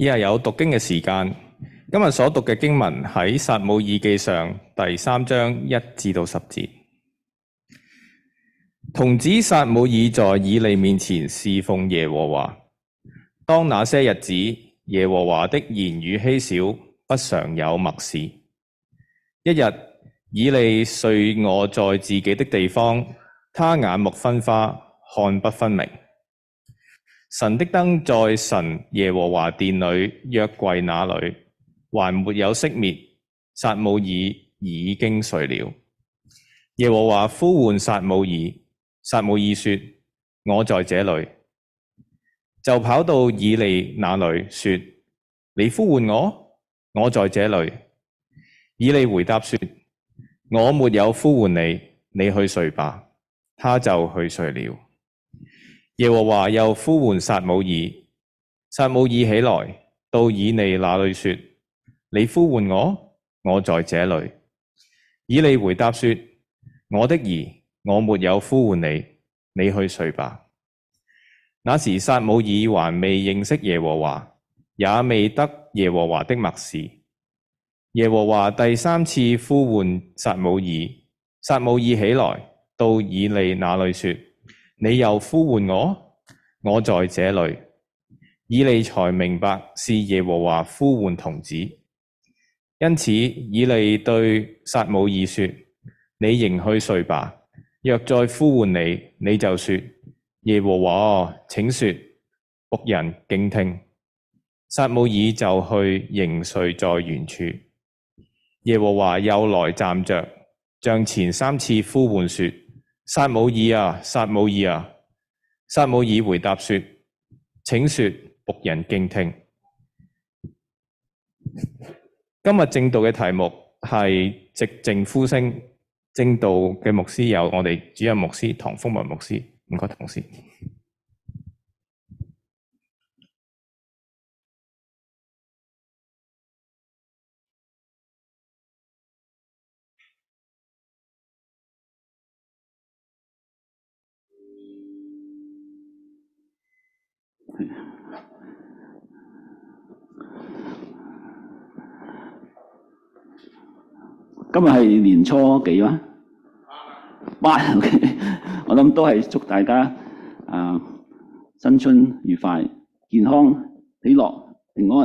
以下有讀經嘅時間。今日所讀嘅經文喺撒母耳記上第3章1至10節。童子撒母耳在以利面前侍奉耶和華。當那些日子，耶和華的言語稀少，不常有默示。一日，以利睡臥在自己的地方，他眼目昏花，看不分明。神的燈在神耶和華殿裏約櫃那裏，還沒有熄滅。撒母耳已經睡了。耶和華呼喚撒母耳，撒母耳說：我在這裏。就跑到以利那裏說：你呼喚我，我在這裏。以利回答說：我沒有呼喚你，你去睡吧。他就去睡了。耶和華又呼喚撒母耳，撒母耳起來，到以利那裏說：你呼喚我，我在這裏。以利回答說：我的兒，我沒有呼喚你，你去睡吧。那時撒母耳還未認識耶和華，也未得耶和華的默示。耶和華第3次呼喚撒母耳，撒母耳起來，到以利那裏說：你又呼喚我，我在這裏。以利才明白是耶和華呼喚童子。因此以利對撒母耳說：你仍去睡吧。若再呼喚你，你就說：耶和華，請說，僕人敬聽。撒母耳就去仍睡在原處。耶和華又來站着，像前3次呼喚說：撒母耳啊，撒母耳啊！撒母耳回答說：請說，僕人敬聽。今日正道嘅題目係寂靜呼聲。正道嘅牧師有我哋主任牧師唐福文牧師，唔該同事。 今日係年初幾啊？8，我諗都係祝大家新春愉快、健康、喜樂、平安。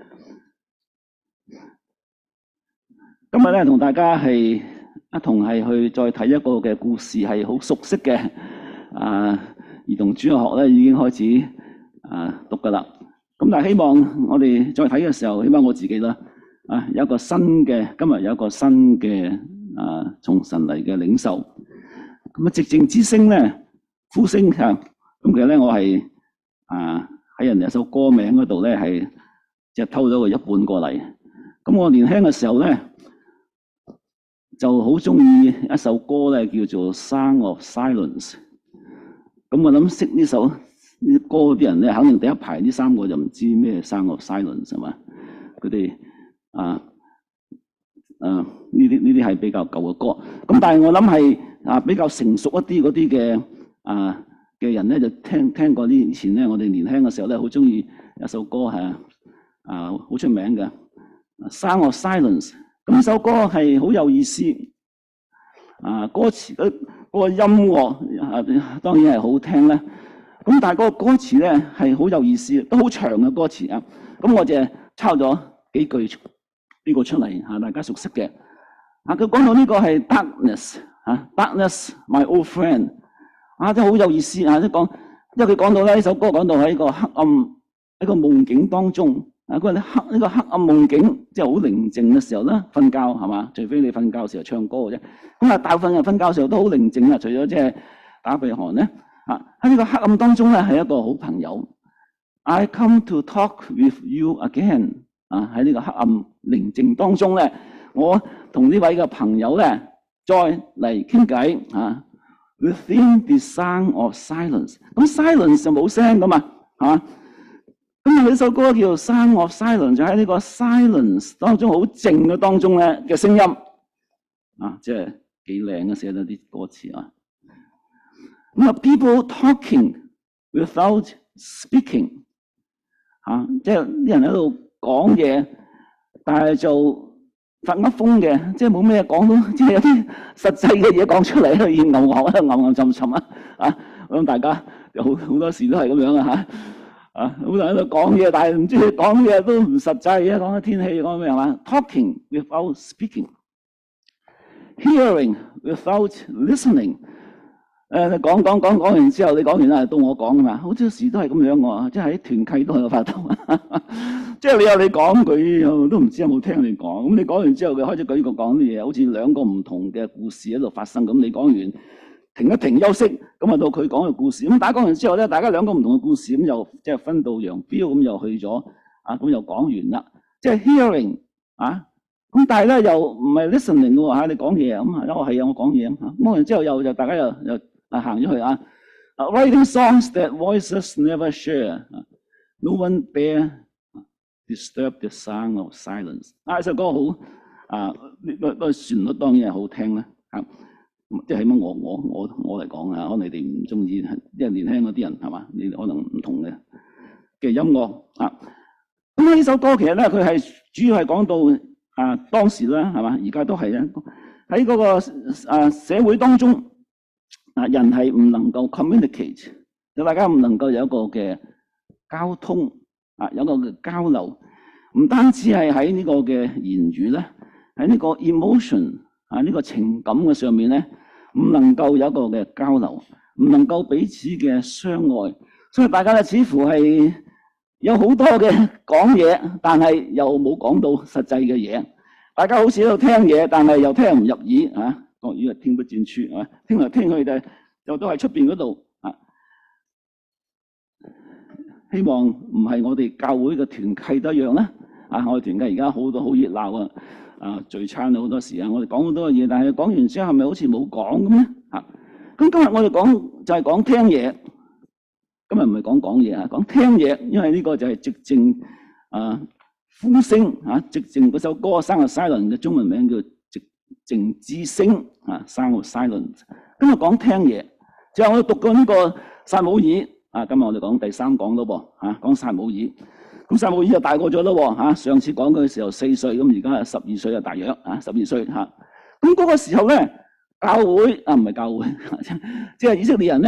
今日咧同大家係一同係去再睇一個嘅故事，係好熟悉嘅兒童主日學咧已經開始讀噶啦。咁但係希望我哋再睇嘅時候，起碼我自己啦。有一個新嘅，今日有一個新嘅從神嚟嘅領受。咁寂靜之聲咧，呼聲咁其實咧，我係喺人哋首歌名嗰度咧，係即係偷咗個一半過嚟。咁我年輕嘅時候咧，就好中意一首歌咧，叫做《Song of Silence》。咁我諗識呢首歌啲人咧，肯定第一排呢3個就唔知咩《Song of Silence》係嘛？佢哋呢啲係比較舊嘅歌，咁但係我諗係比較成熟一啲嗰啲嘅人咧，就聽過呢。以前咧，我哋年輕嘅時候咧，好中意一首歌係好出名嘅《Song of Silence》。咁呢首歌係好有意思，歌詞嗰個音樂當然係好聽啦。咁但係嗰個歌詞咧係好有意思，都好長嘅歌詞啊。咁我就抄咗幾句呢個出嚟大家熟悉嘅。佢講到呢個係 darkness，darkness my old friend， 真係好有意思即係講，因為佢講到咧呢首歌講到喺一個黑暗一個夢境當中，佢話呢個黑暗夢境即係好寧靜嘅時候咧，瞓覺係嘛？除非你瞓覺嘅時候唱歌嘅啫。咁大部分人瞓覺嘅時候都好寧靜啦，除咗即係打鼻鼾咧。喺呢個黑暗當中咧係一個好朋友。I come to talk with you again。喺呢個黑暗寧靜當中咧，我同呢位嘅朋友咧再嚟傾偈Within the sound of silence， 咁 silence 就冇聲噶嘛，係嘛？咁呢首歌叫做 Sound of Silence， 就喺呢個 silence 當中好靜嘅當中咧嘅聲音，即係幾靚嘅寫咗啲歌詞咁people talking without speaking。 即係啲人喺度講嘢，但係就發噏風嘅，即係冇咩講到，即係有啲實際嘅嘢講出嚟，而牛沉沉咁大家有好多時都係咁樣好多人喺度講嘢，但係唔知佢講嘢都唔實際嘅，講緊天氣，講咩係嘛 ？Talking without speaking, hearing without listening。你講完之後，你講完啦，到我講啊嘛，好多時都係咁樣喎，即係喺團契都有發到，即係你講佢都唔知有冇聽你講，咁你講完之後，佢開始舉個講啲嘢，好似兩個唔同嘅故事喺度發生咁。你講完停一停休息，咁啊到佢講個故事，咁大家講完之後咧，大家兩個唔同嘅故事，咁又即係分道揚鑣，咁又去咗咁又講完啦，即係 hearing 咁但係咧又唔係 listening 嘅喎，你講嘢咁我係我講嘢講完之後又大家又行咗去writing songs that voices never share, no one dare disturb the sound of silence。呢首歌好個旋律當然係好聽啦即係起碼我嚟講可能你哋唔中意，因為年輕嗰啲人係嘛，你可能唔同嘅音樂咁呢首歌其實咧佢係主要係講到當時啦係嘛，而家都係咧喺嗰個社會當中人係唔能夠 communicate， 大家唔能夠有一個嘅交通有一個嘅交流，唔單止係喺呢個嘅言語咧，喺呢個 emotion呢個情感嘅上面咧，唔能夠有一個嘅交流，唔能夠彼此嘅相愛，所以大家咧似乎係有好多嘅講嘢，但係又冇講到實際嘅嘢。大家好似喺度聽嘢，但係又聽唔入耳國語係聽不進去聽嚟聽去就都係出邊嗰度希望唔係我哋教會嘅團契都一樣啦我哋團契而家好多好熱鬧聚餐好多時我哋講好多嘢，但係講完之後係咪好似冇講咁咧咁今日我哋講就係講聽嘢，今日唔係講嘢講聽嘢，因為呢個就係寂靜呼聲寂靜嗰首歌《Sound of Silence》嘅中文名叫寂靜之聲Sound of Silence。今日講聽嘢，就係我哋讀過呢個撒母耳今日我哋講第3講咯噃講撒母耳。咁撒母耳就大個咗咯上次講嘅時候4歲，咁而家係12歲大約12歲咁嗰個時候咧，教會唔係教會，即係以色列人咧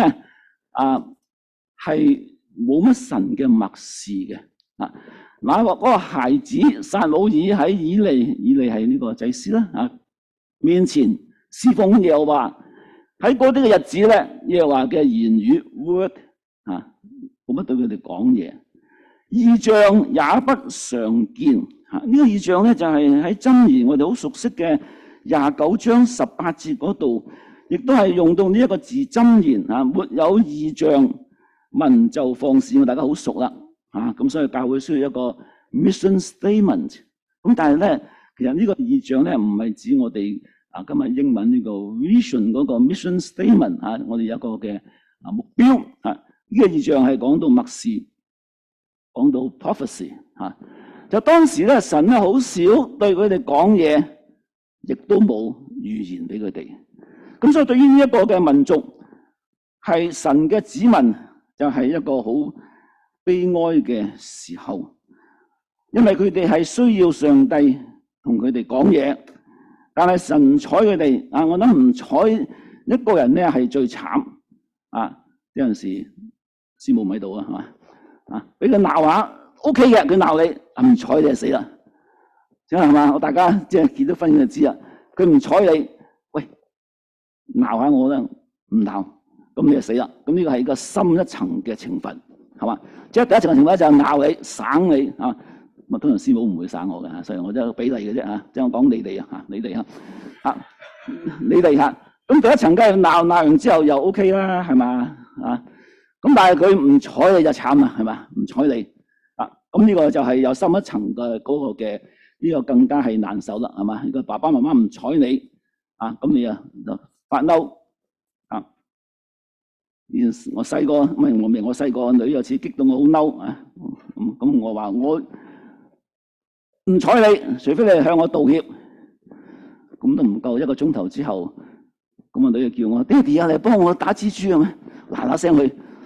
係冇乜神嘅默示嘅嗱嗰個孩子撒母耳喺以利係呢個祭司啦面前侍奉耶和華，喺嗰啲嘅日子咧，耶和華嘅言語 word 冇乜對佢哋講嘢，異象也不常見呢個異象咧就係喺箴言我哋好熟悉嘅29章18節嗰度，亦都係用到呢一個字箴言沒有異象，民就放肆，大家好熟啦咁所以教會需要一個 mission statement。咁但係咧，其實呢個異象咧唔係指我哋今日英文呢個 vision 嗰個 mission statement 我哋有一個嘅目標呢個異象係講到默示，講到 prophecy 就當時咧神咧好少對佢哋講嘢，亦都冇預言俾佢哋。咁所以對於呢一個嘅民族係神嘅子民，就係一個好悲哀嘅時候，因為佢哋係需要上帝同佢哋講嘢，但係神唔睬佢哋我諗唔睬一個人咧係最慘有陣時師母唔喺度係嘛俾佢鬧下 OK 嘅，佢鬧你唔睬你就死啦，係嘛？我大家即係結咗婚就知啦，佢唔睬你，喂鬧下我啦，唔鬧咁你就死啦。咁呢個係一個深一層嘅懲罰，係嘛？即係第一層嘅懲罰就係鬧你、省你咁通常師母唔會省我嘅所以我都比例嘅啫即係我講你哋你哋你哋咁第一層梗係鬧完之後又 OK 啦，係嘛咁但係佢唔睬你就慘啦，係嘛？唔睬你咁呢個就係有深一層嘅嗰個嘅呢個更加係難受啦，係嘛？如果爸爸媽媽唔睬你咁你就發嬲我細個我細個女有次激到我好嬲咁我話我唔睬你，除非你向我道歉。咁都唔夠1個鐘頭之後，咁個女就叫我爹哋你幫我打蜘蛛咩？嗱嗱聲去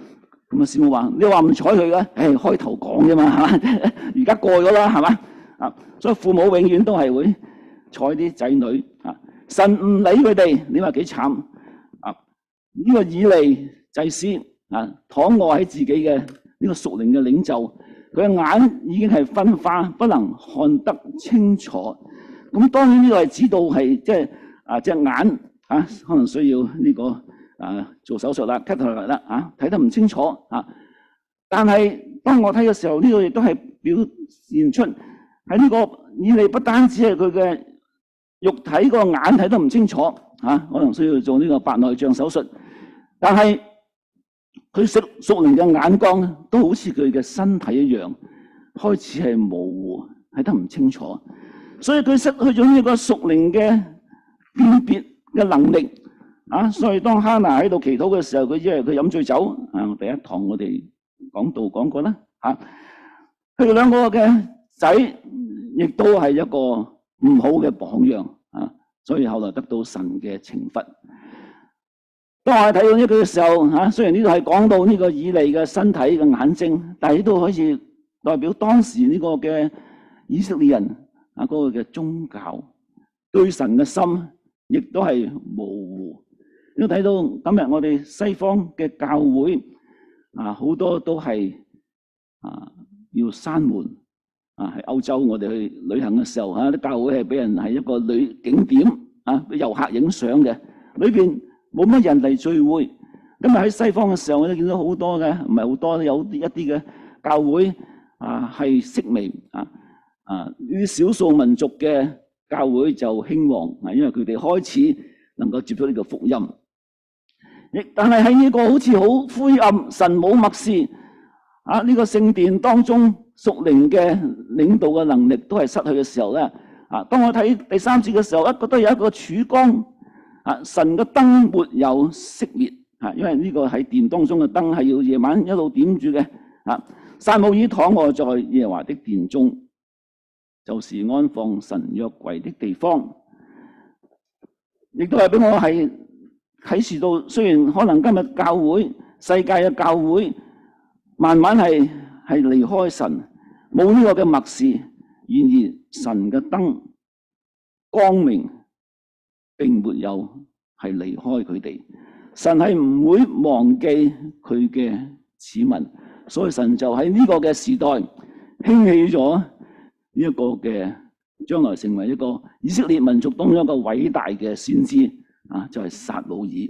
咁啊，師母話：你話唔睬佢嘅，開頭講啫嘛，係嘛？而家過咗啦，係嘛？啊，所以父母永遠都係會睬啲仔女啊。神唔理佢哋，你話幾慘啊？呢個以利祭司啊，躺臥喺自己嘅呢個屬靈嘅領袖，佢嘅眼已經係昏花，不能看得清楚。咁當然呢個係指到係即係隻眼啊，可能需要呢個做手術啦，cut 落嚟啦，睇得唔清楚啊。但係當我睇嘅時候，呢個亦都係表現出喺呢個以利不單止係佢嘅肉體個眼睇得唔清楚可能需要做呢個白內障手術，但係佢屬靈嘅眼光都好似佢嘅身體一樣，開始係模糊，睇得唔清楚，所以佢失去咗呢個屬靈嘅辨別嘅能力所以當哈拿喺度祈禱嘅時候，佢以為佢飲醉酒第一堂我哋講道講過啦佢哋兩個嘅仔亦都係一個唔好嘅榜樣所以後來得到神嘅懲罰。當我哋睇到呢句嘅時候雖然呢度係講到呢個以利嘅身體嘅眼睛，但係都可以代表當時呢個嘅以色列人嗰個嘅宗教對神嘅心亦都係模糊。你都睇到今日我哋西方嘅教會好多都係要閂門喺歐洲我哋去旅行嘅時候啲教會係俾人係一個旅景點俾遊客影相嘅，裏邊冇乜人嚟聚會。今日喺西方嘅時候，我哋見到好多嘅，唔係好多，有一啲嘅教會係式微呢啲少數民族嘅教會就興旺因為佢哋開始能夠接觸呢個福音。但係喺呢個好似好灰暗、神冇默示呢個聖殿當中屬靈嘅領導嘅能力都係失去嘅時候咧當我睇第3節嘅時候，覺得有一個曙光神嘅燈沒有熄滅因為呢個喺殿當中嘅燈係要夜晚一路點住嘅撒母耳躺臥在耶和華的殿中，就是安放神約櫃的地方，亦都係俾我係啟示到，雖然可能今日教會世界嘅教會慢慢係離開神，冇呢個嘅默示，然而神嘅燈光明並沒有係離開佢哋，神係唔會忘記佢嘅子民，所以神就喺呢個嘅時代興起咗呢一個嘅將來成為一個以色列民族當中一個偉大嘅先知就係撒母耳。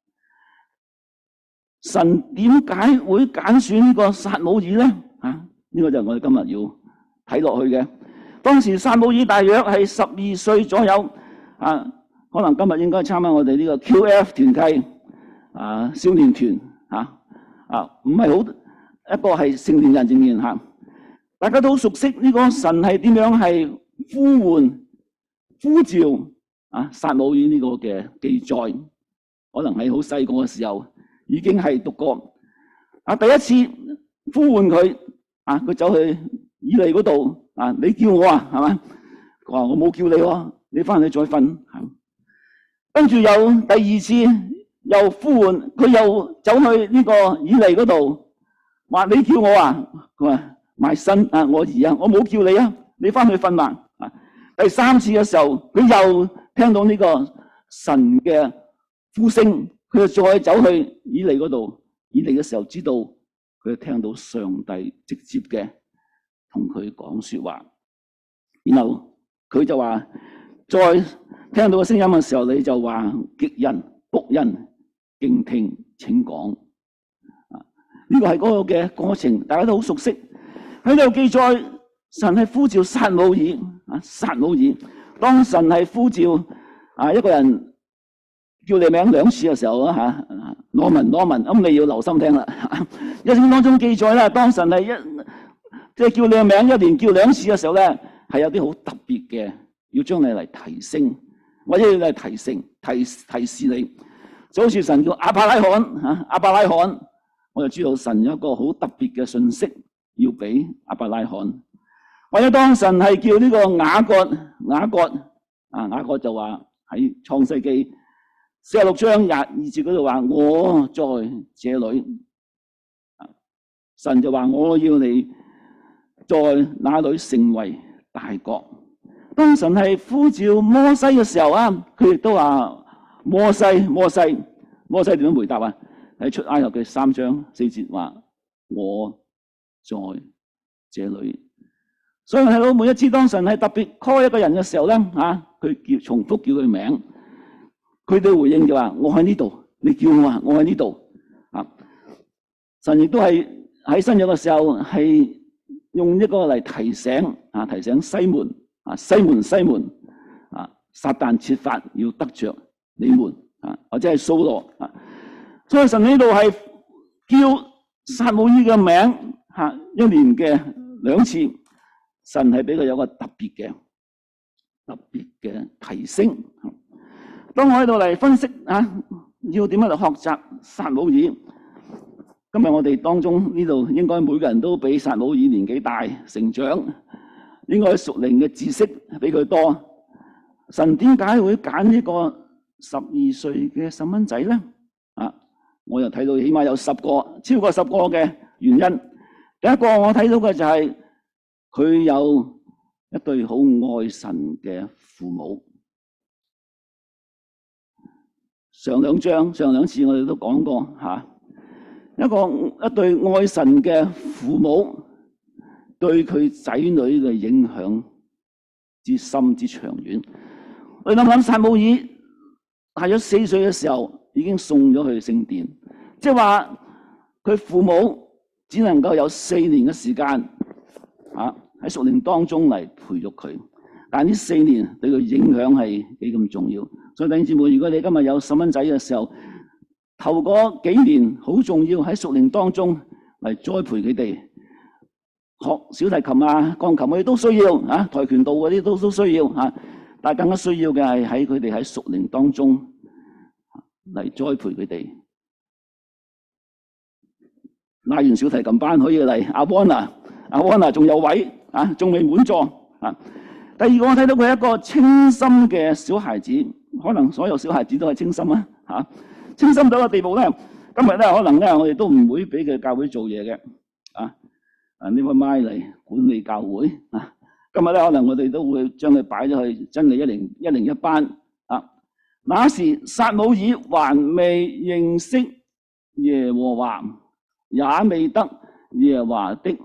神點解會揀選呢個撒母耳咧？呢個就係我哋今日要睇落去嘅。當時撒母耳大約係12歲左右可能今日應該參加我哋呢個 QF 團契少年團唔係好一個係成年人仍然大家都熟悉呢個神係點樣係呼召撒母耳呢個嘅記載，可能喺好細個嘅時候已經係讀過第一次呼喚佢佢走去以利嗰度你叫我係嘛？佢話我冇叫你喎，你翻去再瞓。跟住又第二次又呼喚佢，又走去呢個以利嗰度話你叫我佢話My son我兒我冇叫你你翻去瞓嘛。第3次嘅時候，佢又聽到呢個神嘅呼聲，佢就再走去以利嗰度。以利嘅時候知道佢聽到上帝直接嘅同佢講說話，然後佢就話再聽到個聲音嘅時候，你就話極人僕人敬聽請講。呢個係嗰個嘅過程，大家都好熟悉。喺度記載神係呼召撒母耳撒母耳。當神係呼召一個人叫你名2次嘅時候羅文，咁你要留心聽啦。聖經當中記載啦，當神係即係叫你嘅名1年叫2次嘅時候咧，係有啲好特別嘅，要將你嚟提升，或者要嚟提示你，就好似神叫亞伯拉罕，我就知道神有一個好特別嘅信息要俾亞伯拉罕。或者當神係叫呢個雅各就話喺創世記46章22節嗰度話我在這裏。 神就話我要你在那裏成為大國。當神係呼召摩西嘅時候啊，佢亦都話摩西點樣回答啊？喺出埃及嘅3章4節話我在這裏。所以我睇到每一次當神係特別 call 一個人嘅時候咧，佢重複叫佢名，佢哋回應就話我喺呢度，你叫我啊，我喺呢度。神亦都係喺新約嘅時候係用一個嚟提醒西門西門撒旦設法要得着你們或者係掃羅。所以神呢度係叫撒母耳嘅名1年嘅2次，神係俾佢有個特別嘅提升。當我喺度嚟分析要點樣嚟學習撒母耳。今日我哋當中呢度應該每個人都比撒母耳年紀大成長，應該屬靈嘅知識比佢多。神點解會揀呢個12歲嘅細蚊仔咧？我又睇到起碼有超過10個嘅原因。第一個我睇到嘅就係佢有一對好愛神嘅父母。上兩次我哋都講過一對愛神嘅父母對佢仔女嘅影響之深之長遠。我哋諗撒母耳大咗4歲嘅時候已經送咗去聖殿，即係話佢父母只能夠有4年嘅時間喺屬靈當中嚟培育佢，但呢4年對佢影響係幾咁重要。所以弟兄姊妹，如果你今日有細蚊仔嘅時候，頭嗰幾年好重要，喺屬靈當中嚟栽培佢哋，學小提琴鋼琴嗰啲都需要跆拳道嗰啲都需要但係更加需要嘅係喺佢哋喺屬靈當中嚟栽培佢哋。拉完小提琴班可以嚟阿旺娜仲有位仲未滿座第二個我睇到佢係一個清心嘅小孩子，可能所有小孩子都係清心清心到一個地步咧，今日咧可能咧我哋都唔會俾佢教會做嘢嘅呢個麥嚟管理教會今日咧可能我哋都會將佢擺咗去真理101班那時撒母耳還未認識耶和華，也未得耶和華的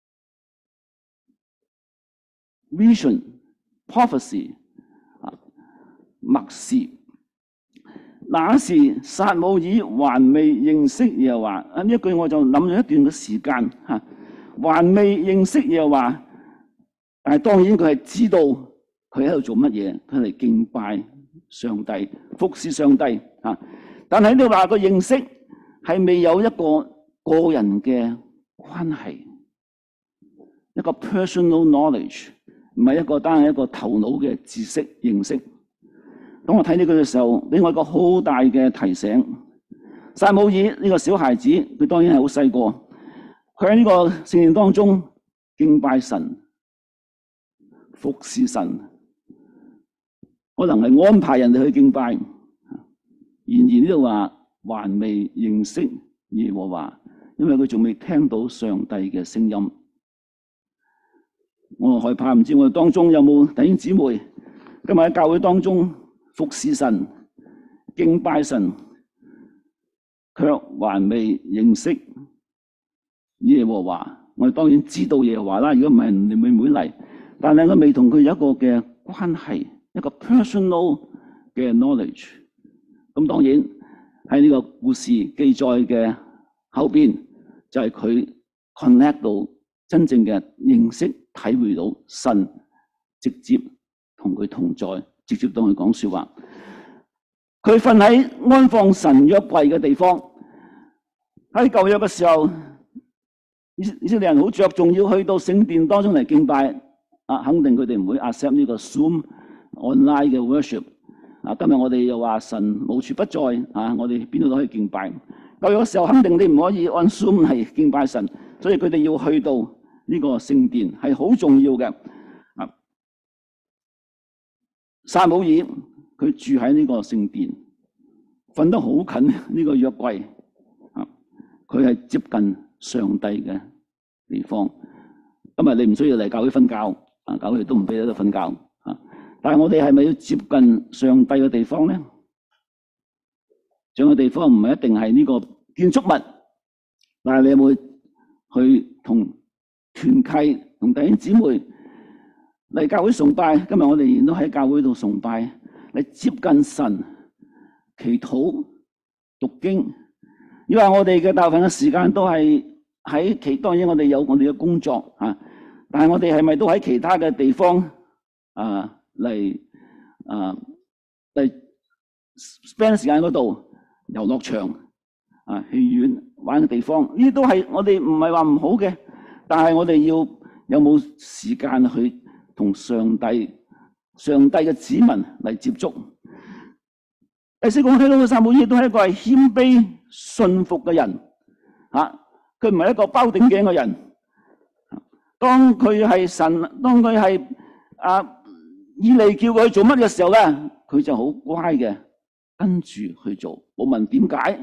vision prophecy 默示。那時撒母耳還未認識耶和華，呢一句我就諗咗一段嘅時間還未認識耶和華，但係當然佢係知道佢喺度做乜嘢，佢嚟敬拜上帝、服侍上帝但係你話個認識係未有一個人嘅關係，一個 personal knowledge， 唔係單係一個頭腦嘅知識認識。當我睇呢句嘅時候，俾我一個好大嘅提醒。撒母耳呢個小孩子，佢當然係好細個，佢喺呢個聖殿當中敬拜神、服侍神，可能係安排人哋去敬拜。然而呢度話還未認識耶和華，因為佢仲未聽到上帝嘅聲音。我害怕唔知我哋當中有冇弟兄姊妹今日喺教會當中服侍神、敬拜神，卻還未認識耶和華。我哋當然知道耶和華啦，如果唔係你會唔會嚟？但係我未同佢有一個嘅關係，一個 personal 嘅 knowledge。咁當然喺呢個故事記載嘅後邊，就係佢 connect 到真正嘅認識，體會到神直接同佢同在。直接同佢講說話，佢瞓喺安放神約櫃嘅地方。喺舊約嘅時候，以色列人好着重要去到聖殿當中嚟敬拜。肯定佢哋唔會 accept 呢個 Zoom online 嘅 worship。今日我哋又話神無處不在，我哋邊度都可以敬拜。舊約嘅時候，肯定你唔可以按 Zoom 嚟敬拜神，所以佢哋要去到呢個聖殿係好重要嘅。撒母耳佢住喺呢個聖殿，瞓得好近呢個約櫃，佢係接近上帝嘅地方。今日你唔需要嚟教會瞓覺，教會都唔俾你喺度瞓覺。但係我哋係咪要接近上帝嘅地方咧？上帝嘅地方唔係一定係呢個建築物，但係你有冇去同團契、同弟兄姊妹嚟教會崇拜？今日我哋仍然都喺教會度崇拜，嚟接近神、祈禱、讀經。因為我哋嘅大部分嘅時間都係喺當然我哋有我哋嘅工作，但係我哋係咪都喺其他嘅地方嚟 spend 時間嗰度？遊樂場、戲院玩嘅地方，呢啲都係我哋唔係話唔好嘅，但係我哋要有冇時間去同上帝嘅子民嚟接觸。第四個我睇到嘅撒母耳都係一個係謙卑信服嘅人，佢唔係一個包頂頸嘅人。當佢係以利叫佢做乜嘅時候咧，佢就好乖嘅。跟住去做，冇問點解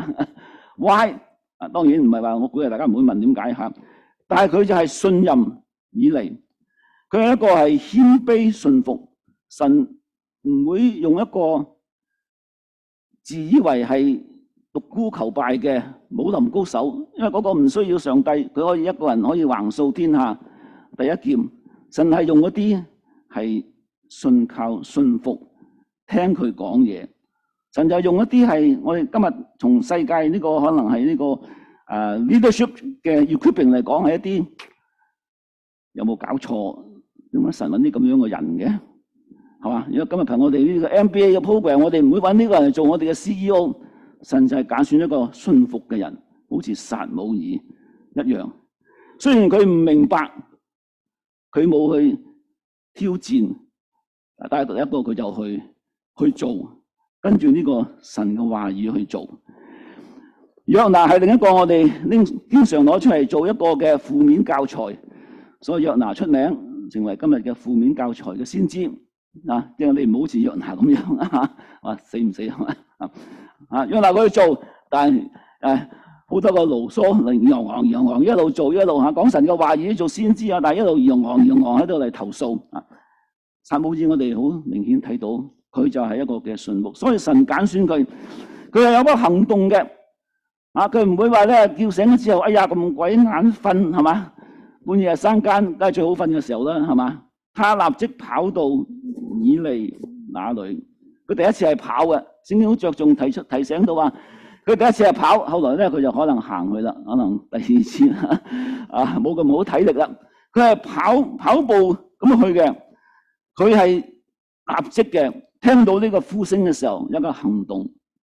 ？Why？ 當然唔係話我鼓勵大家唔會問點解吓，但係佢就係信任以利，佢係一個係謙卑信服，神唔會用一個自以為係獨孤求敗嘅武林高手，因為嗰個唔需要上帝，佢可以一個人可以橫掃天下第一劍。神係用嗰啲係信靠信服，聽佢講嘢。神就用一啲係我哋今日從世界呢個可能係呢個leadership 嘅 equipping 嚟講係一啲有冇搞錯？點解神揾啲咁樣嘅人嘅？係嘛？如果今日憑我哋呢個 MBA 嘅 program， 我哋唔會揾呢個人嚟做我哋嘅 CEO。神就係揀選一個信服嘅人，好似撒母耳一樣。雖然佢唔明白，佢冇去挑戰，但係第一個佢就去做。跟住呢個神嘅話語去做。約拿係另一個我哋經常攞出嚟做一個嘅負面教材，所以約拿出名成為今日嘅負面教材嘅先知。即係你唔好似約拿咁樣話死唔死係嘛？約拿佢去做，但係好多個牢騷，洋行一路做一路講神嘅話語做先知但係一路洋行喺度嚟投訴。撒母耳我哋好明顯睇到。佢就係一個嘅信服，所以神揀選佢，佢係有個行動嘅，佢唔會話咧叫醒咗之後，哎呀咁鬼眼瞓係嘛，半夜三更梗係最好瞓嘅時候啦係嘛，他立即跑到以利那裏，佢第一次係跑嘅，聖經好着重提醒到話，佢第一次係跑，後來咧佢就可能行去啦，可能第二次冇咁好體力啦，佢係跑步咁去嘅，佢係立即嘅。聽到呢個呼聲嘅時候，一個行動。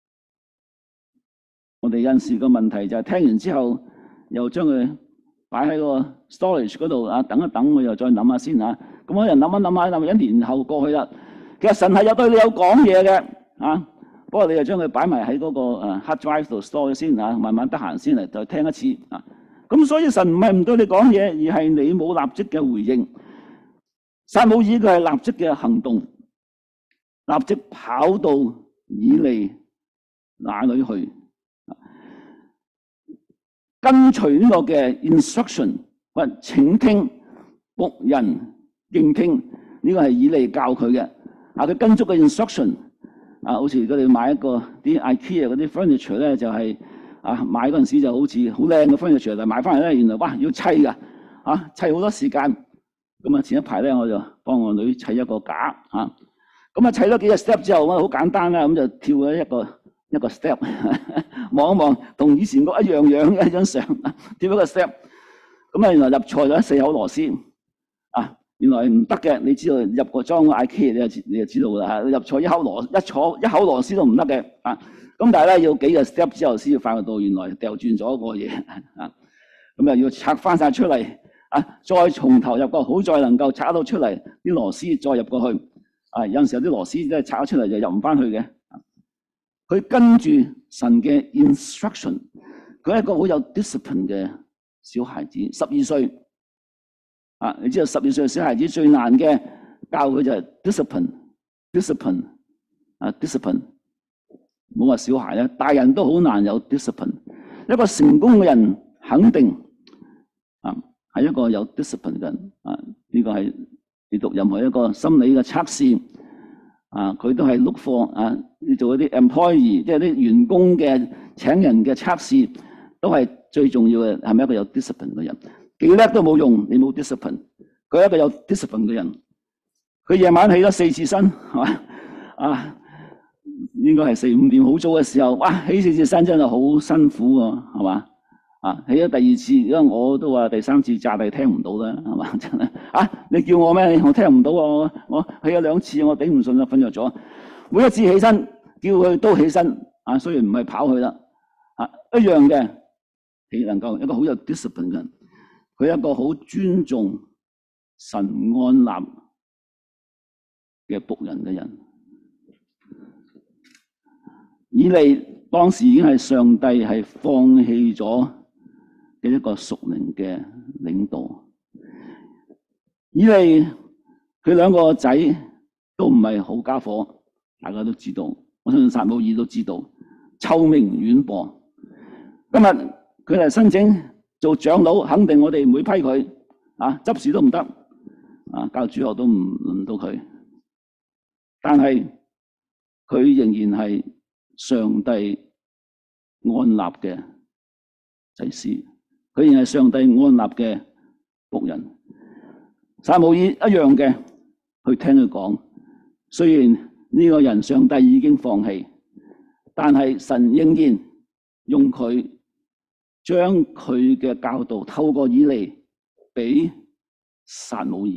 我哋有陣時個問題就係聽完之後，又將佢擺喺個 storage 嗰度等一等，我又再諗下先咁我人諗下，一年後過去啦。其實神係有對你有講嘢嘅不過你就將佢擺埋喺嗰個hard drive 度 store 先慢慢得閒先嚟再聽一次咁所以神唔係唔對你講嘢，而係你冇立即嘅回應。撒母耳佢係立即嘅行動。立即跑到以利那裏去，跟隨呢個嘅 instruction， 請聽僕人敬聽，呢個係以利教佢嘅。佢跟足個 instruction， 好似佢哋買一個啲 IKEA 嗰啲 furniture 咧，就係買嗰陣時就好似好靚嘅 furniture， 但買翻嚟咧原來哇要砌㗎砌好多時間。咁前一排咧我就幫我女砌一個架咁砌咗幾個 step 之後，好簡單啦，咁就跳咗一個 step， 望一望，同以前個一樣嘅一張相，跳咗個 step。咁原來入錯咗4口螺絲，原來唔得嘅。你知道入過裝 IKEA 你就知道啦，入錯一口螺絲都唔得嘅。咁但係咧要幾個 step 之後先要發覺到原來掉轉咗個嘢咁又要拆翻晒出嚟再從頭入過，好在能夠拆到出嚟啲螺絲再入過去。有陣時候啲螺絲真係拆咗出嚟就入唔翻去嘅。佢跟住神嘅 instruction， 佢係一個好有 discipline 嘅小孩子，12歲。你知道12歲嘅小孩子最難嘅教佢就係 discipline。冇話小孩咧，大人都好難有 discipline。一個成功嘅人肯定係一個有 discipline 嘅人啊。呢個係你讀任何一個心理嘅測試啊，佢都係 look for 啊，你做一啲 employee， 即係啲員工嘅請人嘅測試，都係最重要嘅係咪一個有 discipline 嘅人？幾叻都冇用，你冇 discipline。佢係一個有 discipline 嘅人，佢夜晚起咗4次身，係嘛啊？應該係4、5點好早嘅時候，哇！起4次身真係好辛苦喎，係嘛？啊，起咗第2次，因為我都話第3次詐諦聽唔到啦，係嘛？真係啊！你叫我咩？我聽唔到啊！我起咗2次，我頂唔順啦，瞓着咗。每一次起身，叫佢都起身啊，雖然唔係跑去啦，啊一樣嘅，佢能夠一個好有 discipline 嘅人，佢係一個好尊重神安立嘅僕人嘅人。以利當時已經係上帝係放棄咗嘅一個屬靈嘅領導。以利佢2個仔都唔係好家伙，大家都知道。我相信撒母耳都知道，臭名遠播。今日佢嚟申請做長老，肯定我哋唔會批佢啊，執事都唔得啊，教主學都唔輪到佢。但係佢仍然係上帝安立嘅祭司，佢仍係上帝安立嘅僕人。撒母耳一樣嘅去聽佢講，雖然呢個人上帝已經放棄，但係神仍然用佢將佢嘅教導透過以利俾撒母耳，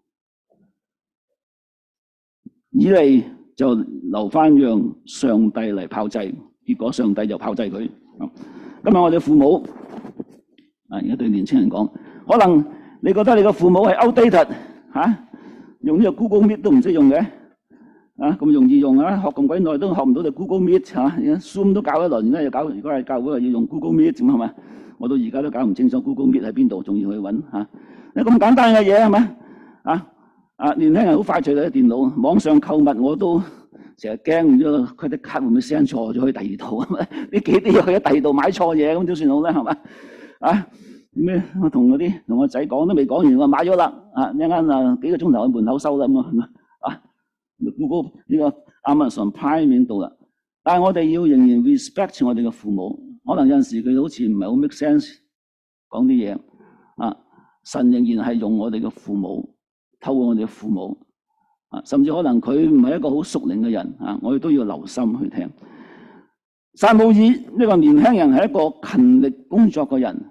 以利就留翻讓上帝嚟炮製，結果上帝就炮製佢。今日我哋父母啊，而家對年青人講，可能你覺得你個父母係 outdated 嚇，用呢個 Google Meet 都唔識用嘅啊，咁容易用啊，學咁鬼耐都學唔到就 Google Meet 嚇，而家 Zoom 都搞一輪，而家又搞，如果係教會要用 Google Meet 咁係咪？我到而家都搞唔清楚 Google Meet 喺邊度，仲要去揾嚇。咁簡單嘅嘢係咪啊？年輕人好快脆嘅電腦，網上購物我都成日驚，唔知佢啲卡會唔會 send 錯咗去第二度啊？呢幾啲又去咗第二度買錯嘢，咁點算好咧？係嘛啊？咩？我同我仔講都未講完，我買咗啦啊！一陣幾個鐘頭喺門口收啦咁啊！Google 呢個 Amazon Prime 已經到啦，但係我哋要仍然 respect 我哋嘅父母。可能有陣時佢好似唔係好 make sense 講啲嘢啊，神仍然係用我哋嘅父母，透過我哋嘅父母啊，甚至可能佢唔係一個好屬靈嘅人啊，我哋都要留心去聽。撒母耳呢個年輕人係一個勤力工作嘅人，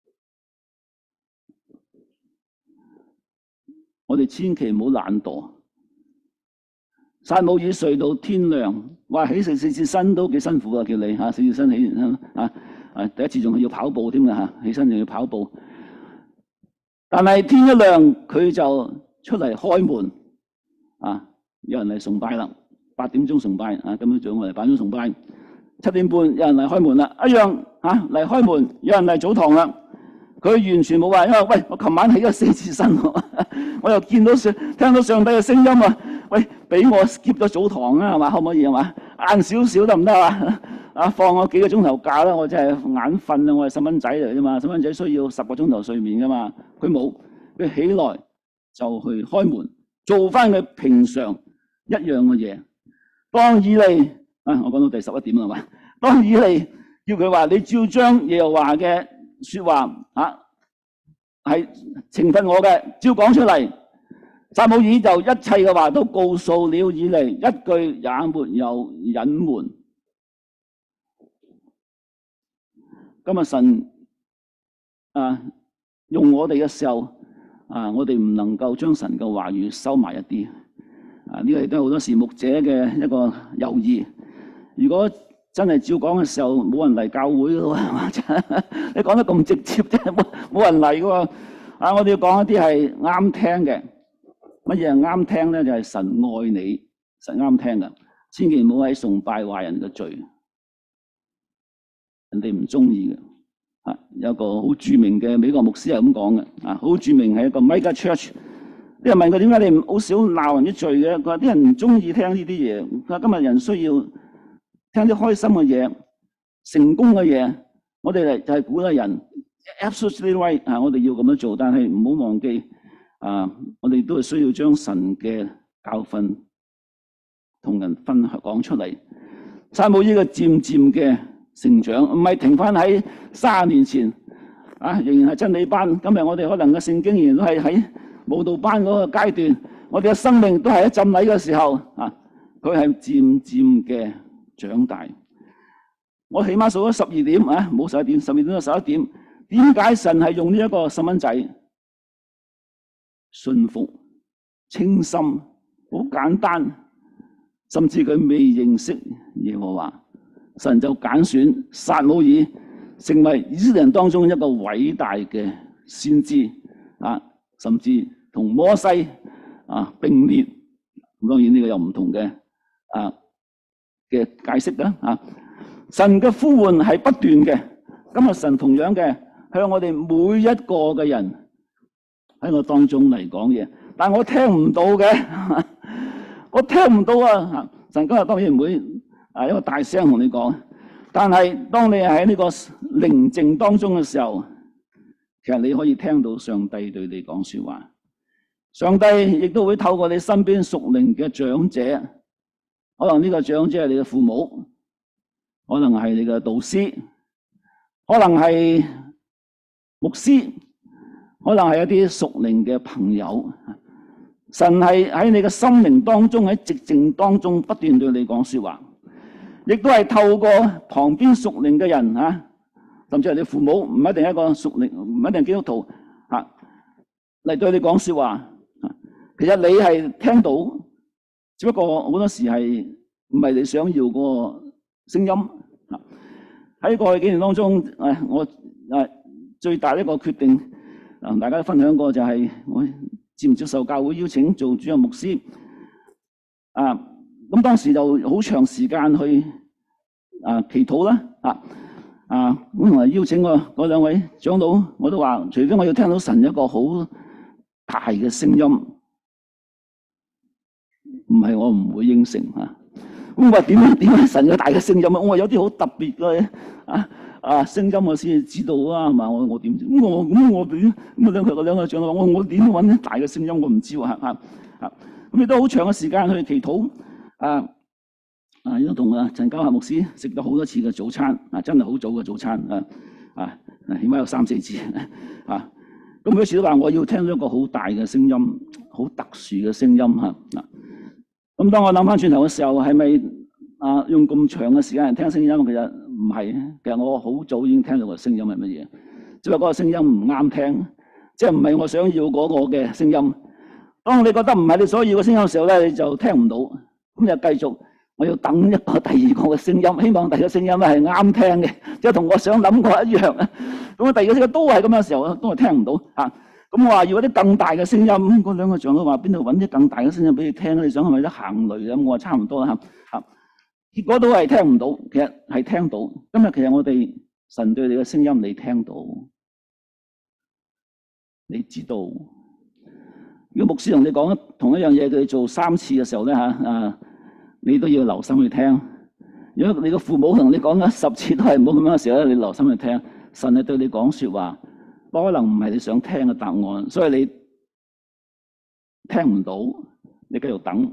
我哋千祈唔好懶惰。撒母耳睡到天亮，哇！起4次身都幾辛苦啊，叫你4次身起完身第一次仲係要跑步添㗎嚇，起身仲要跑步。但係天一亮，佢就出嚟開門啊！有人嚟崇拜啦，8點鐘崇拜啊，咁樣仲我嚟8點鐘崇拜。7點半有人嚟開門啦，一樣嚟開門，有人嚟早堂啦。佢完全冇話，因為喂，我琴晚起咗4次身，我又聽到上帝嘅聲音啊！喂，俾我 skip 咗早堂啊，係嘛？可唔可以係嘛？晏少少得唔得啊？放我幾個鐘頭假啦！我真係眼瞓啊！我係細蚊仔嚟啫嘛，細蚊仔需要10個鐘頭睡眠噶嘛。佢冇，佢起來就去開門，做翻佢平常一樣嘅嘢。當以利我講到第11點啦嘛。當以利叫佢話：你照將耶和華嘅説話係懲罰我嘅，照講出嚟。撒母耳就一切嘅話都告訴了以利，一句也沒有隱瞞。今日神用我哋嘅時候我哋唔能夠將神嘅話語收埋一啲呢個亦都係好多時牧者嘅一個猶豫。如果真係照講嘅時候，冇人嚟教會咯，係嘛？你講得咁直接啫，冇人嚟嘅喎。我哋要講一啲係啱聽嘅。乜嘢係啱聽咧？就係神愛你，神啱聽㗎。千祈唔好喺崇拜壞人嘅罪，人哋唔中意嘅。有個好著名嘅美國牧師係咁講嘅，好著名係一個 Mega Church。啲人問佢點解你好少鬧人啲罪嘅？佢話啲人唔中意聽呢啲嘢。佢話今日人需要聽啲開心嘅嘢、成功嘅嘢。我哋就係鼓勵人 absolutely right 啊！我哋要咁樣做，但係唔好忘記啊，我哋都係需要將神嘅教訓同人分享講出嚟。撒母耳嘅漸漸嘅成長，唔係停翻喺30年前啊，仍然係真理班。今日我哋可能嘅聖經仍然都係喺舞蹈班嗰個階段，我哋嘅生命都係喺浸禮嘅時候啊，佢係漸漸嘅長大。我起碼數咗12點啊，冇11點，12點到11點。點解神係用呢一個細蚊仔順服、清心、好簡單，甚至佢未認識耶和華，神就揀選撒母耳成為以色列人當中一個偉大嘅先知啊，甚至同摩西啊並列。咁當然呢個有唔同嘅解釋啦啊。神嘅呼喚係不斷嘅，今日神同樣嘅向我哋每一個嘅人喺我當中嚟講嘢，但我聽唔到嘅，我聽唔到啊！神今日當然唔會一個大聲同你講，但係當你喺呢個寧靜當中嘅時候，其實你可以聽到上帝對你講說話。上帝亦都會透過你身邊屬靈嘅長者，可能呢個長者係你嘅父母，可能係你嘅導師，可能係牧師，可能係一啲屬靈嘅朋友。神係喺你嘅心靈當中，喺寂靜當中不斷對你講說話，亦都係透過旁邊屬靈嘅人甚至係你父母，唔一定係一個屬靈，唔一定係基督徒嚟對你講說話。其實你係聽到，只不過好多時係唔係你想要嗰個聲音。喺過去幾年當中，我最大一個決定，同大家分享過就係我接唔接受教會邀請做主任牧師。咁當時就好長時間去祈禱啦。咁同埋邀請我嗰兩位長老，我都話，除非我要聽到神一個好大嘅聲音，唔係我唔會應承。咁我話點樣神有大嘅聲音啊？我話有啲好特別嘅聲音我先至知道啊，係嘛？我點知？咁我點？咁兩個長老話我點揾啲大嘅聲音？我唔知喎。咁亦都好長嘅時間去祈禱。亦都同陳家華牧師食咗好多次嘅早餐。真係好早嘅早餐。起碼有3、4次。咁每一次都話我要聽到一個好大嘅聲音，好特殊嘅聲音。咁當我諗翻轉頭嘅時候，係咪用咁長嘅時間嚟聽聲音？其實唔係，其實我好早已經聽到個聲音係乜嘢，只不過嗰個聲音唔啱聽，即係唔係我想要嗰個嘅聲音。當你覺得唔係你所要嘅聲音嘅時候咧，你就聽唔到，咁就繼續我要等一個第二個嘅聲音，希望第二個聲音咧係啱聽嘅，即係同我想諗過一樣。咁第二個聲音都係咁嘅時候，都係聽唔到。咁我話要啲更大嘅聲音，嗰兩個長老話邊度揾啲更大嘅聲音俾你聽？你想係咪得行雷咁？我話差唔多啦。結果都係聽唔到，其實係聽到。今日其實我哋神對你嘅聲音，你聽到，你知道。如果牧師同你講同一樣嘢，佢做3次嘅時候咧你都要留心去聽。如果你個父母同你講10次都係唔好咁樣嘅時候咧，你留心去聽。神係對你講說話。可能唔係你想聽嘅答案，所以你聽唔到，你繼續等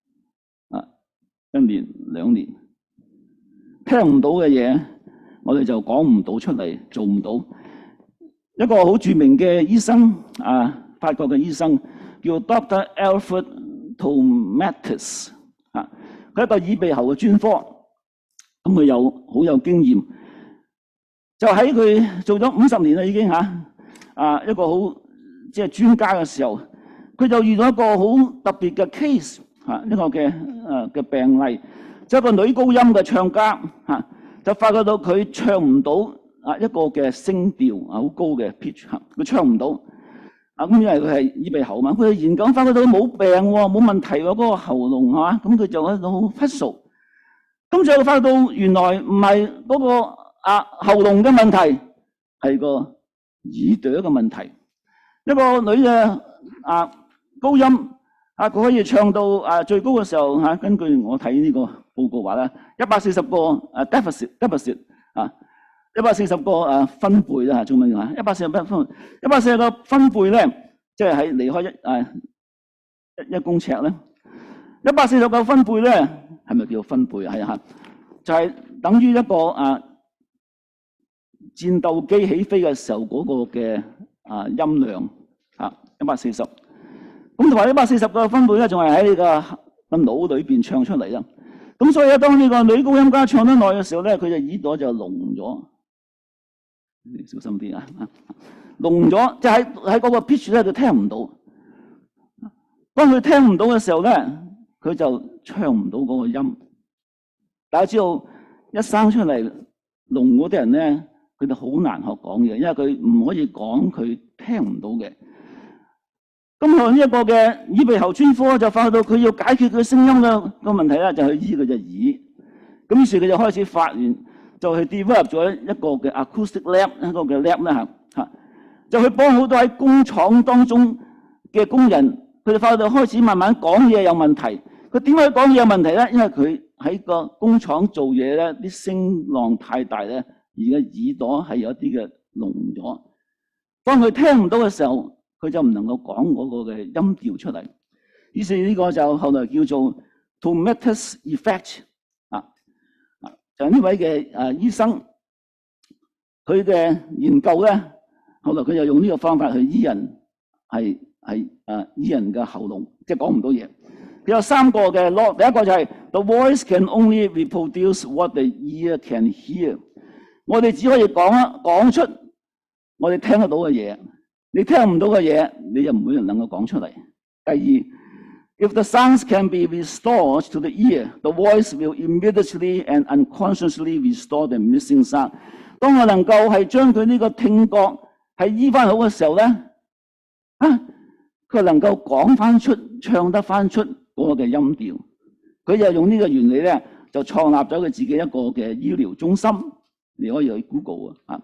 1年、2年，聽唔到嘅嘢，我哋就講唔到出嚟，做唔到。一個好著名嘅醫生法國嘅醫生叫 Dr. Alfred Tomatis 佢係一個耳鼻喉嘅專科，咁佢好有經驗。就喺佢做咗50年啦，已經一個好即係專家嘅時候，佢就遇到一個好特別嘅 case 一個嘅病例，即係一個女高音嘅唱家就發覺到佢唱唔到一個嘅聲調好高嘅 pitch 佢唱唔到咁，因為佢係耳鼻喉嘛，佢研究發覺到冇病喎，冇問題喎，嗰個喉嚨係嘛，咁佢就喺度咳嗽，咁最後發覺到原來唔係嗰個喉嚨嘅問題，係個耳朵嘅問題。一個女嘅高音佢可以唱到最高嘅時候根據我睇呢個報告話咧，140個deficit 140個分貝啦，中文話140個分貝咧，即係喺離開一公尺咧，140個分貝咧，係咪叫分貝啊？係啊，就係等於一個戰鬥機起飛嘅時候嗰個嘅音量140。咁同埋140個分貝咧，仲係喺你個腦裏邊唱出嚟啦。咁所以咧，當呢個女高音家唱得耐嘅時候咧，佢隻耳朵就聾咗。你小心啲啊！聾咗，即係喺嗰個 pitch 咧，佢聽唔到。當佢聽唔到嘅時候咧，佢就唱唔到嗰個音。大家知道，一生出嚟聾嗰啲人咧，佢哋好難學講嘢，因為佢唔可以講佢聽唔到嘅。咁後呢一個嘅耳鼻喉專科就發覺到佢要解決佢聲音嘅個問題咧，就去醫佢隻耳。咁於是佢就開始發現，就去 develop 咗一個嘅 acoustic lab， 一個嘅 lab 啦嚇，就去幫好多喺工廠當中嘅工人，佢哋發覺到開始慢慢講嘢有問題。佢點解講嘢有問題咧？因為佢喺個工廠做嘢咧，啲聲浪太大咧，而個耳朵係有啲嘅聾咗。當佢聽唔到嘅時候，佢就唔能夠講嗰個嘅音調出嚟。於是呢個就後來叫做 Tomatis effect 就係呢位嘅醫生，佢嘅研究咧，後來佢就用呢個方法去醫人，醫人嘅喉嚨，即係講唔到嘢。佢有3個嘅 law， 第一個就係 the voice can only reproduce what the ear can hear。我哋只可以講出我哋聽得到嘅嘢，你聽唔到嘅嘢，你就唔會能夠講出嚟。第二，if the sounds can be restored to the ear, the voice will immediately and unconsciously restore the missing sound。當我能夠係將佢呢個聽覺係醫翻好嘅時候咧，佢能夠講翻出、唱得翻出嗰個嘅音調。佢就用呢個原理咧，就創立咗佢自己一個嘅醫療中心。你可以去 Google 啊！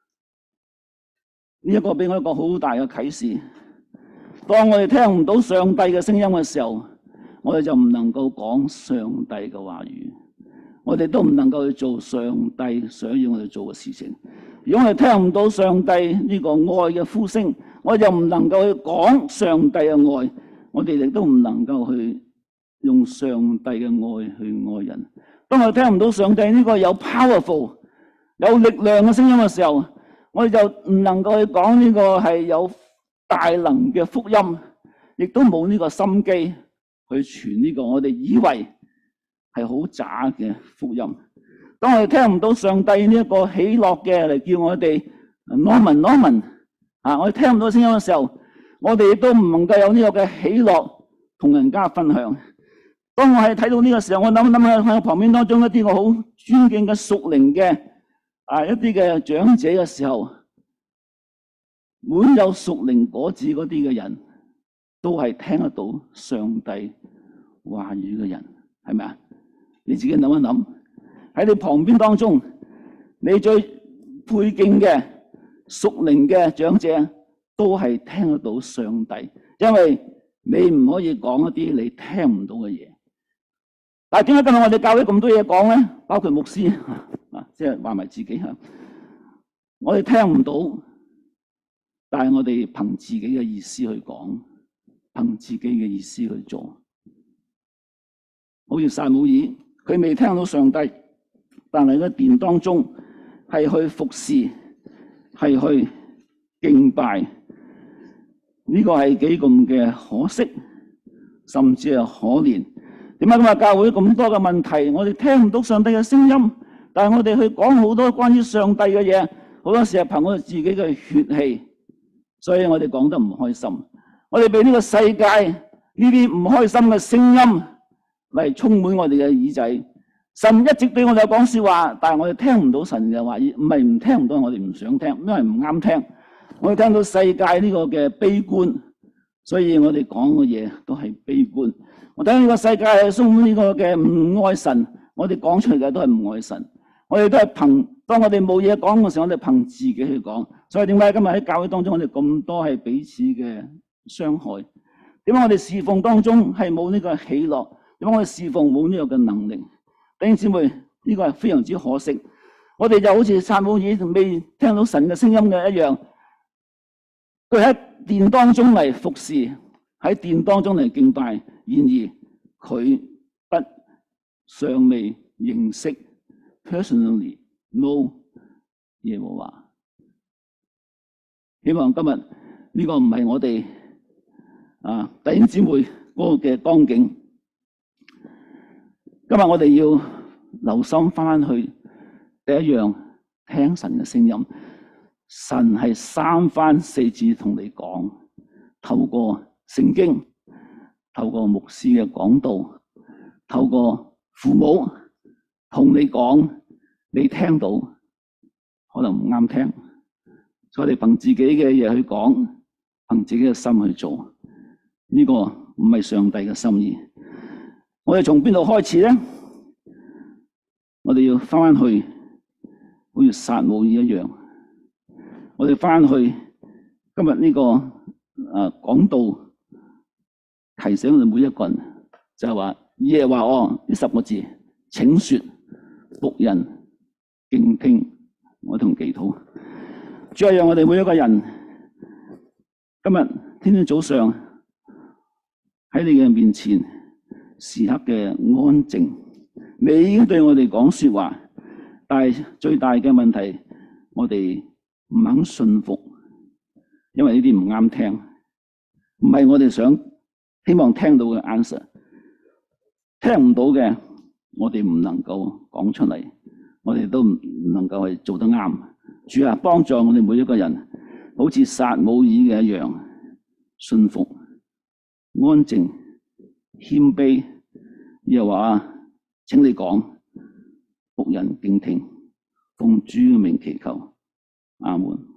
呢一個俾我一個好大嘅啟示。當我哋聽唔到上帝嘅聲音嘅時候，我哋就唔能夠講上帝嘅話語，我哋都唔能夠去做上帝想要我哋做嘅事情。如果我哋聽唔到上帝呢個愛嘅呼聲，我哋就唔能夠去講上帝嘅愛，我哋亦都唔能夠去用上帝嘅愛去愛人。當我哋聽唔到上帝呢個有 powerful 有力量嘅聲音嘅時候，我哋就唔能夠去講呢個係有大能嘅福音，亦都冇呢個心機去傳呢個我哋以為係好渣嘅福音。當我哋聽唔到上帝呢一個喜樂嘅嚟叫我哋 Norman 我哋聽唔到聲音嘅時候，我哋亦都唔能夠有呢個嘅喜樂同人家分享。當我係睇到呢個時候，我諗喺旁邊當中一啲我好尊敬嘅屬靈嘅一啲嘅長者嘅時候，滿有屬靈果子嗰啲嘅人，都係聽得到上帝話語嘅人，係咪啊？你自己諗一諗，喺你旁邊當中，你最佩敬嘅屬靈嘅長者，都係聽得到上帝，因為你唔可以講一啲你聽唔到嘅嘢。但係點解今日我哋教會咁多嘢講咧？包括牧師即係話埋自己我哋聽唔到，但係我哋憑自己嘅意思去講，憑自己嘅意思去做。好似撒母耳，佢未聽到上帝，但係喺殿當中係去服侍，係去敬拜。呢個係幾咁嘅可惜，甚至係可憐。點解今日教會咁多嘅問題，我哋聽唔到上帝嘅聲音，但係我哋去講好多關於上帝嘅嘢，好多時係憑我哋自己嘅血氣，所以我哋講得唔開心。我哋俾呢個世界呢啲唔開心嘅聲音嚟充滿我哋嘅耳仔。神一直對我哋講說話，但係我哋聽唔到神嘅話語，唔係唔聽唔到，我哋唔想聽，因為唔啱聽。我哋聽到世界呢個嘅悲觀，所以我哋講嘅嘢都係悲觀。我睇呢個世界係充滿呢個嘅唔愛神，我哋講出嚟嘅都係唔愛神。我哋都係當我哋冇嘢講嘅時候，我哋憑自己去講。所以點解今日喺教會當中我哋咁多係彼此嘅傷害？點解我哋侍奉當中係冇呢個喜樂？點解我哋侍奉冇呢個嘅能力？弟兄姊妹，呢個係非常之可惜。 我哋就好似撒母耳未聽到神嘅聲音嘅一樣，佢喺殿當中嚟服侍，喺殿當中嚟敬拜，然而佢尚未認識 personally know 耶和華。希望今日呢個唔係我哋弟兄姊妹嗰個嘅光景。今日我哋要留心翻去第一樣，聽神嘅聲音。神係三番四次同你講，透過聖經，透過牧師嘅講道，透過父母同你講，你聽到可能唔啱聽，所以我哋憑自己嘅嘢去講，憑自己嘅心去做，呢個唔係上帝嘅心意。我哋從邊度開始咧？我哋要翻去好似撒母耳一樣，我哋翻去今日呢個講道，提醒我哋每一個人，就係話耶和華呢10個字，請說，僕人敬聽。我同祈禱，主要讓我哋每一個人今日天天早上喺你嘅面前時刻嘅安靜。你已經對我哋講說話，但係最大嘅問題，我哋唔肯信服，因為呢啲唔啱聽，唔係我哋希望聽到嘅 answer， 聽唔到嘅，我哋唔能夠講出嚟，我哋都唔能夠係做得啱。主啊，幫助我哋每一個人，好似撒母耳嘅一樣，信服、安靜、謙卑，又話請你講，僕人敬聽，奉主嘅名祈求，阿門。